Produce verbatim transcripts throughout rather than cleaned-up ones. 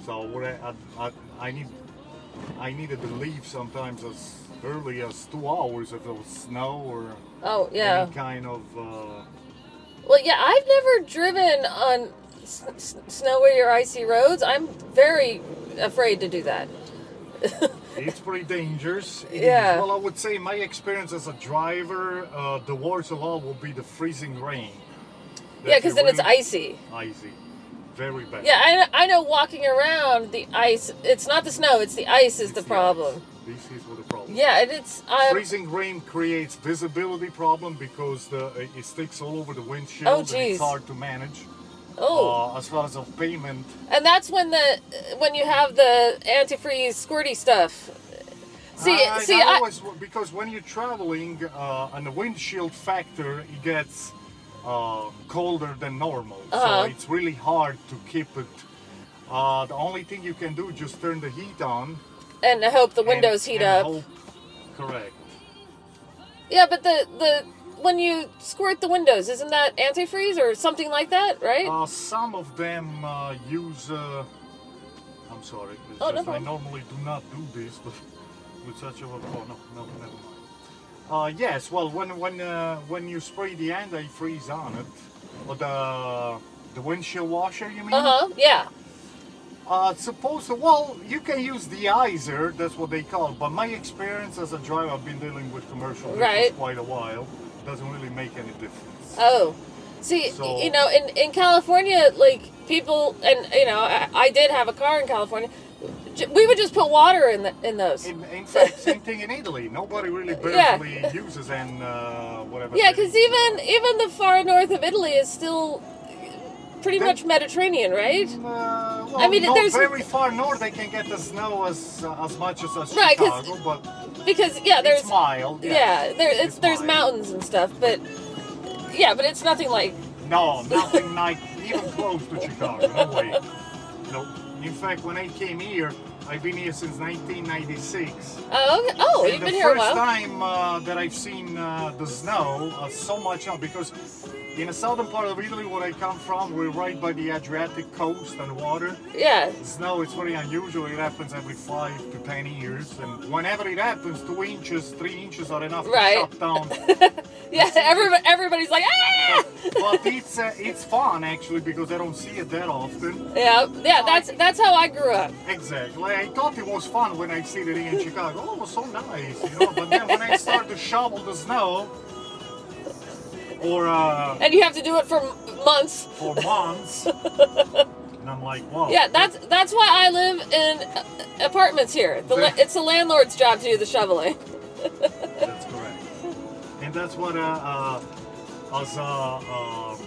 So what I, I, I need, I needed to leave sometimes as early as two hours if there was snow or Oh, yeah. any kind of. Uh, Well, yeah, I've never driven on s- s- snowy or icy roads. I'm very afraid to do that. It's pretty dangerous. It Yeah. is. Well, I would say my experience as a driver, uh, the worst of all will be the freezing rain. Yeah, because then it's really icy. Icy. Very bad. Yeah, I, I know walking around the ice, it's not the snow, it's the ice is It's the problem. ice. This is what the problem. Yeah, and it's... Um, Freezing rain creates visibility problem because the it sticks all over the windshield Oh, and geez. it's hard to manage. oh, Uh, as far as of payment, and that's when the when you have the antifreeze squirty stuff. See, I, see, I I, always, because when you're traveling uh, and the windshield factor, it gets uh, colder than normal, Uh-huh. so it's really hard to keep it. Uh, the only thing you can do is just turn the heat on. and I hope the windows and, heat and up. Hope, correct. Yeah, but the the when you squirt the windows, isn't that antifreeze or something like that, right? Uh, some of them uh, use. Uh, I'm sorry. It's Oh, no just I problem. normally do not do this, but with such a. Oh no, no, never mind. Uh, yes, well, when when uh, when you spray the antifreeze on it, or the the windshield washer, you mean? Uh huh. Yeah. Uh, supposed to, well, you can use de-icer, that's what they call it, but my experience as a driver, I've been dealing with commercial vehicles Right. quite a while, doesn't really make any difference. Oh, see, So- you know, in in California, like people, and you know, I, I did have a car in California. J- We would just put water in the, in those. In, in fact, same thing in Italy. Nobody really Yeah. barely uses and uh, whatever. Yeah, they because use. even even the far north of Italy is still pretty They- much Mediterranean, right? Uh, well, I mean, not there's- very far north. They can get the snow as uh, as much as, as Right, 'cause- Chicago, but Because yeah, there's it's mild. Yes. yeah, there it's, It's there's mild. mountains and stuff, but yeah, but it's nothing like No, nothing like even close to Chicago. No way. No. In fact, when I came here, I've been here since nineteen ninety-six. oh okay. oh And you've the been here a first while. time uh, that I've seen uh, the snow, uh, so much snow, because in the southern part of Italy, where I come from, we're right by the Adriatic coast and water. Yeah, Snow is very unusual. It happens every five to ten years, and whenever it happens, two inches, three inches are enough Right. to shut down. yeah. Everybody everybody's like ah. But it's uh, it's fun actually because I don't see it that often. Yeah, yeah. That's that's how I grew up. Exactly. I thought it was fun when I see it in Chicago. Oh, it was so nice, you know. But then when I start to shovel the snow, or uh, And you have to do it for months. for months, and I'm like, wow. Yeah, that's that's why I live in uh, apartments here. The la- it's the landlord's job to do the shoveling. That's correct. And that's what uh, uh as a uh,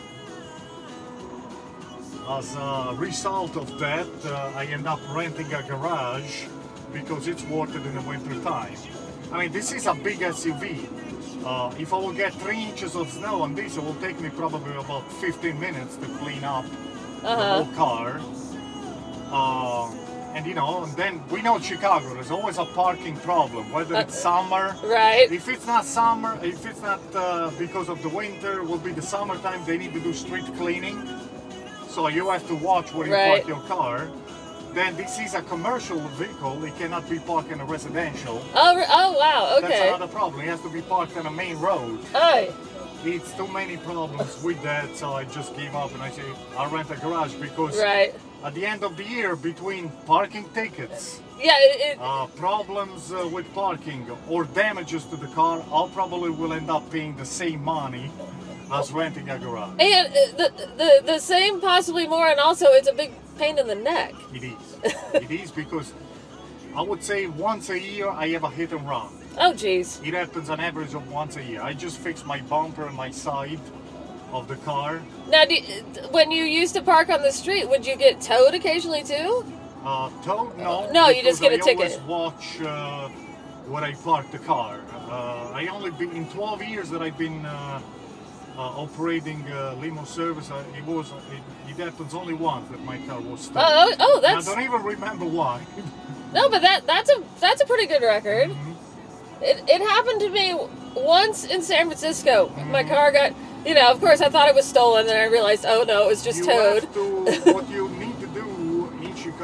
as a result of that, uh, I end up renting a garage because it's worth it in the winter time. I mean, this is a big S U V. Uh, if I will get three inches of snow on this, it will take me probably about fifteen minutes to clean up the Uh-huh. whole car. Uh, and you know, and then we know Chicago, there's always a parking problem, whether it's summer. Right. If it's not summer, if it's not uh, because of the winter, will be the summertime, they need to do street cleaning. So you have to watch where you Right. park your car. Then this is a commercial vehicle, it cannot be parked in a residential. Oh, re- oh wow. That's Okay. another problem, it has to be parked on a main road. Oh, It's too many problems with that, so I just gave up and I say I'll rent a garage because right. at the end of the year, between parking tickets, Yeah. It, it, uh, problems uh, with parking or damages to the car, I'll probably will end up paying the same money as renting a garage. and uh, the, the the same, possibly more, and also it's a big pain in the neck. It is. It is because I would say once a year I have a hit and run. Oh, jeez. It happens on average of once a year. I just fixed my bumper and my side of the car. Now, do, when you used to park on the street, would you get towed occasionally too? Uh, towed, no. No, you just because get a I ticket. always watch uh, where I park the car. Uh, I only been in twelve years that I've been uh, uh, operating uh, limo service. Uh, it was it, it happens only once that my car was stolen. Oh, oh, oh, And I that's don't even remember why. no, but that that's a that's a pretty good record. Mm-hmm. It it happened to me once in San Francisco. Mm-hmm. My car got, you know, of course I thought it was stolen, and I realized, oh no, it was just you towed. have to, what you